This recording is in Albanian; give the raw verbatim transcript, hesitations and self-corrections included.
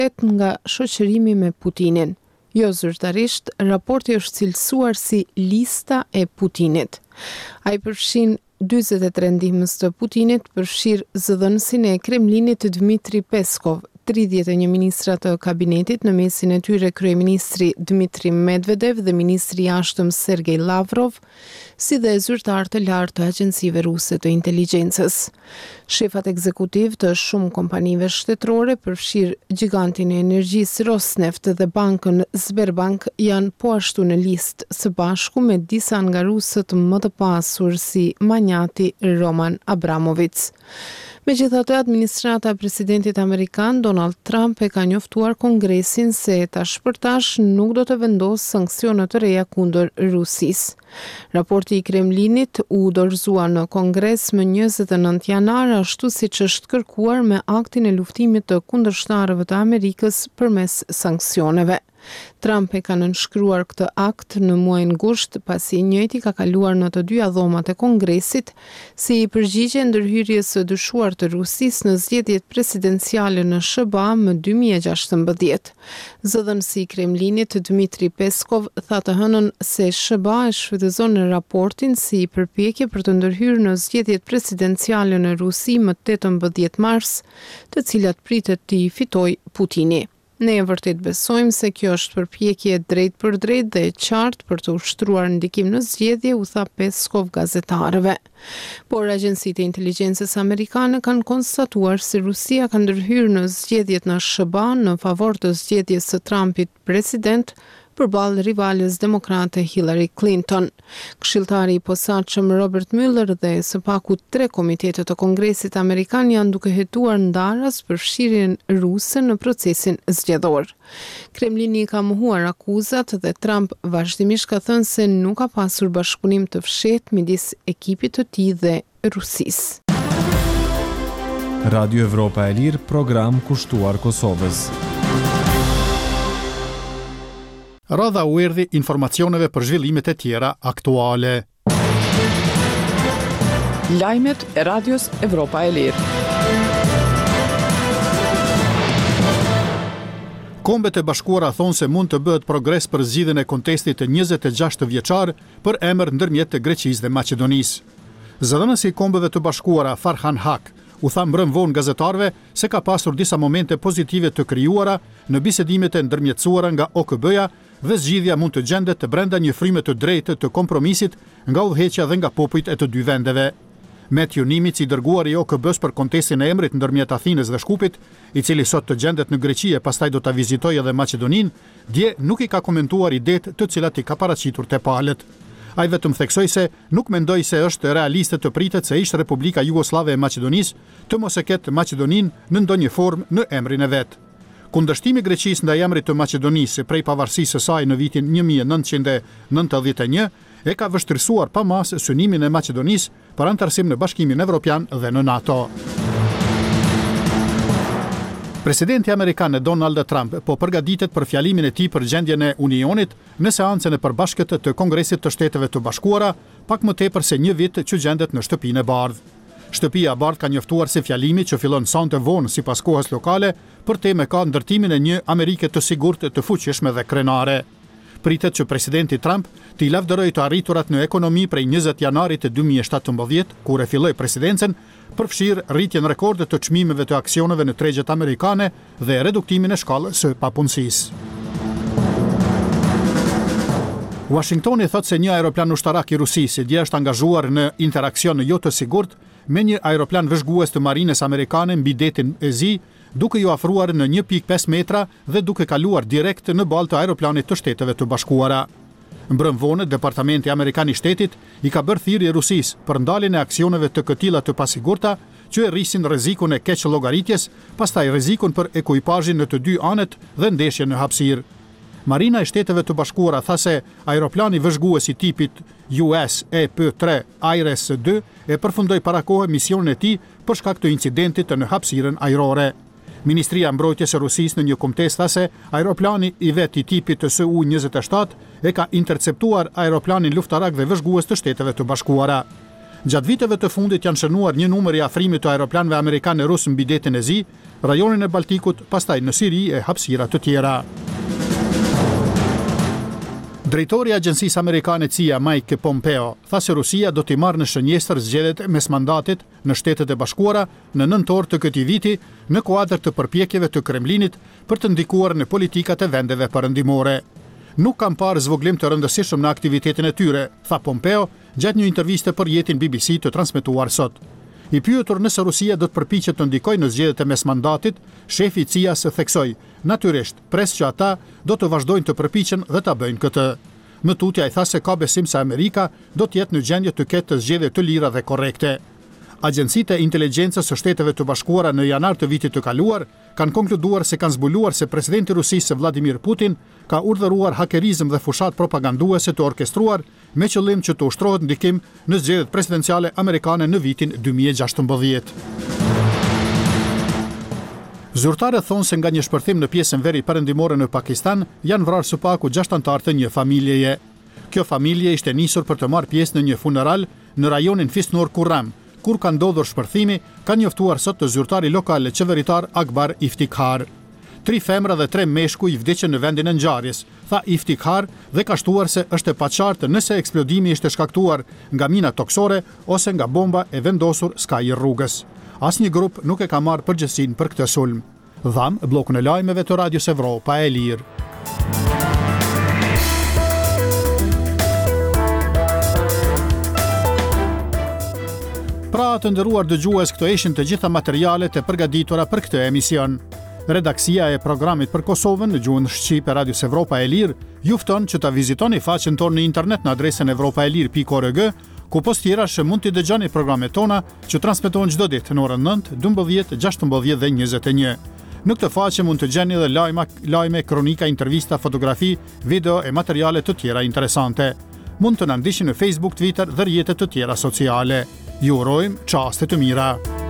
nga shoqërimi me Putinin. Jo zyrtarisht, raporti është cilësuar si lista e Putinit. Ai përfshin dyzet e tre ndihmës të Putinit, përfshir zëdhënësin e Kremlinit Dmitri Peskov, tridhjetë e një ministra të kabinetit, në mesin e tyre kryeministri Dmitri Medvedev dhe ministri i jashtëm Sergej Lavrov, si dhe zyrtar të lartë të agjencive ruse të inteligjencës. Shefat ekzekutiv të shumë kompanive shtetërore, përfshir gigantin e energjisë Rosneft dhe bankën Sberbank, janë po ashtu në listë së bashku me disa nga rusët më të pasur si magnati Roman Abramovich. Megjithatë, administrata e presidentit amerikan Donald Trump e ka njoftuar Kongresin se tash për tash nuk do të vendosë sanksione të reja kundër Rusisë. Raporti i Kremlinit u dorëzua në Kongres më njëzet e nëntë janar, ashtu siç është kërkuar me aktin e luftimit të kundërshtarëve të Amerikës përmes sanksioneve. Trump e ka nënshkruar këtë akt në muajin gusht, pasi i njëjti ka kaluar në të dyja dhomat e Kongresit si përgjigje ndërhyrjes së dyshuar të Rusisë në zgjedhjet presidenciale në S B A më dy mijë e gjashtëmbëdhjetë. Zëdhënësi i Kremlinit Dmitri Peskov tha të hënën se S B A e shfrytëzon në raportin si përpjekje për të ndërhyrë në zgjedhjet presidenciale në Rusi më tetëmbëdhjetë mars, të cilat pritet të i fitojë Putini. Ne e vërtet besojmë se kjo është përpjekje drejt për drejt dhe e qartë për të ushtruar ndikim në zgjedhje, u tha Peskov gazetarëve. Por agjencitë e inteligjencës amerikane kanë konstatuar se Rusia ka ndërhyrë në zgjedhjet në S B A në favor të zgjedhjes së Trumpit president përballë rivales demokrate Hillary Clinton. Këshilltari i posaçëm Robert Mueller dhe së paku tre komitete të Kongresit amerikan janë duke hetuar ndaras për fshirjen ruse në procesin zgjedhor. Kremlini ka mohuar akuzat dhe Trump vazhdimisht ka thënë se nuk ka pasur bashkëpunim të fshehtë midis ekipit të tij dhe Rusisë. Radio Evropa e Lirë, program kushtuar Kosovës. Radha u erdhi informacioneve për zhvillimet e tjera aktuale. Lajmet e Radios Evropa e Lirë. Kombet e Bashkuara thonë se mund të bëhet progres për zgjidhjen e kontestit të njëzet e gjashtë vjeçar për emër ndërmjet të Greqisë dhe Maqedonisë. Zëdhënësi i Kombeve të Bashkuara Farhan Haq u tha mbrëm vonë gazetarëve se ka pasur disa momente pozitive të krijuara në bisedimet e ndërmjetësuara nga O K B-ja dhe zgjidhja mund të gjendet të brenda një fryme të drejtë të kompromisit nga udhëheqja dhe nga popujt e të dy vendeve. Matthew Nimitz, i dërguari i O K B-s për kontestin e emrit ndërmjet Athinës dhe Shkupit, i cili sot të gjendet në Greqi e pastaj do ta vizitojë edhe Maqedoninë, dje nuk i ka komentuar idetë të cilat i ka paraqitur te palët. Ai vetëm theksoi se nuk mendoi se është realiste të pritet se ish Republika Jugoslave e Maqedonisë të mos e ketë Maqedoninë në ndonjë formë në emrin e vet. Kundërshtimi i Greqisë ndaj emrit të Maqedonisë prej pavarësisë së saj në vitin një mijë e nëntëqind e nëntëdhjetë e një e ka vështirësuar pamas synimin e Maqedonisë për antarësim në Bashkimin Evropian dhe në NATO. Presidenti amerikan Donald Trump po përgatitet për fjalimin e tij për gjendjen e Unionit në seancën e përbashkët të Kongresit të Shteteve të Bashkuara, pak më tepër se një vit që gjendet në Shtëpinë e Bardhë. Shtëpia e Bardhë ka njoftuar se fjalimi që fillon sonte vonë sipas kohës lokale për temë ka ndërtimin e një Amerike të sigurt, të fuqishme dhe krenare. Pritet që presidenti Trump t'i lavdërojë të arriturat në ekonomi prej njëzet janarit dy mijë e shtatëmbëdhjetë, kur e filloi presidencën, përfshir rritjen rekorde të çmimeve të aksioneve në tregjet amerikane dhe reduktimin e shkallës së papunësisë. Washingtoni thot se një aeroplan ushtarak i Rusisë dje është angazhuar në interakcion jo të sigurt me një aeroplan vëzhgues të marines amerikane mbi detin e Zi, duke ju afruar në një pikë pesë metra dhe duke kaluar direkt në balë të aeroplanit të Shteteve të Bashkuara. Mbrëm vonë, Departamenti Amerikan i Shtetit i ka bërë thirrje Rusisë për ndaljen e aksioneve të këtilla të pasigurta që e rrisin rrezikun e keq llogaritjes, pastaj rrezikun për ekuipazhin në të dy anët dhe ndeshjen në hapësirë. Marina e Shteteve të Bashkuara tha se aeroplani vëzhgues i tipit U S E P tre Aires dy e përfundoi para kohë misionin e tij për shkak të incidentit në hapësirën ajrore. Ministria e Mbrojtjes së Rusisë në një komentar tha se aeroplani i vet i tipit S U njëzet e shtatë e ka interceptuar aeroplanin luftarak dhe vëzhgues të Shteteve të Bashkuara. Gjatë viteve të fundit janë shënuar një numër i afrimit të aeroplanëve amerikane rus mbi detin e Zi, rajonin e Baltikut, pastaj në Siri e hapësira të tjera. Drejtori i Agjencisë Amerikane C I A, Mike Pompeo, tha se Rusia do t'i marrë në shënjestër zgjedhjet mes mandatit në Shtetet e Bashkuara në nëntor të këtij viti në kuadër të përpjekjeve të Kremlinit për të ndikuar në politikat e vendeve perëndimore. Nuk kam parë zvoglim të rëndësishëm në aktivitetin e tyre, tha Pompeo gjatë një interviste për jetin B B C të transmetuar sot. I pyetur nëse Rusia do të përpiqet të ndikojë në zgjedhjet e mesmandatit, shefi i C I A-s theksoi: "Natyrisht, pres që ata do të vazhdojnë të përpiqen dhe ta bëjnë këtë." Më tutje ai tha se ka besim se Amerika do të jetë në gjendje të ketë zgjedhje të lira dhe korrekte. Agjencitë e inteligjencës së Shteteve të Bashkuara në janar të vitit të kaluar kanë konkluduar se kanë zbuluar se presidenti i Rusisë Vladimir Putin ka urdhëruar hakerizëm dhe fushat propaganduese të orkestruar me qëllim që të ushtrohet ndikim në zgjedhjet presidenciale amerikane në vitin dy mijë e gjashtëmbëdhjetë. Zyrtarët thonë se nga një shpërthim në pjesën veri perëndimore në Pakistan janë vrarë së paku gjashtë anëtar të një familjeje. Kjo familje ishte nisur për të marrë pjesë në një funeral në rajonin Fisnor Kurram, kur ka ndodhur shpërthimi, ka njoftuar sot të zyrtari lokal qeveritar Akbar Iftikhar. Tri femra dhe tre meshku i vdiqën në vendin e ngjarjes, tha Iftikhar, dhe ka shtuar se është e paqartë nëse eksplodimi ishte shkaktuar nga mina toksore ose nga bomba e vendosur skaj rrugës. Asnjë grup nuk e ka marrë përgjegjësinë për këtë sulm. Dham bllokun e lajmeve të Radios Evropa e Lirë. Pra të nderuar dëgjues, këto ishin të gjitha materialet e përgatitura për këtë emision. Redaksia e programit për Kosovën në gjuhën shqipe Radios Evropa e Lirë ju fton që ta vizitoni faqen tonë në internet në adresën evropaelir pikë org, ku post tjera që mund t'i dëgjoni programet tona që transmetohen çdo ditë në orën nëntë, dymbëdhjetë, gjashtëmbëdhjetë dhe njëzet e një. Në këtë faqe mund të gjeni edhe lajma, lajme, kronika, intervista, fotografi, video e materiale të tjera interesante. Mund të na ndiqni në Facebook, Twitter dhe rrjetet të tjera sociale. Ju urojmë çaste të mira.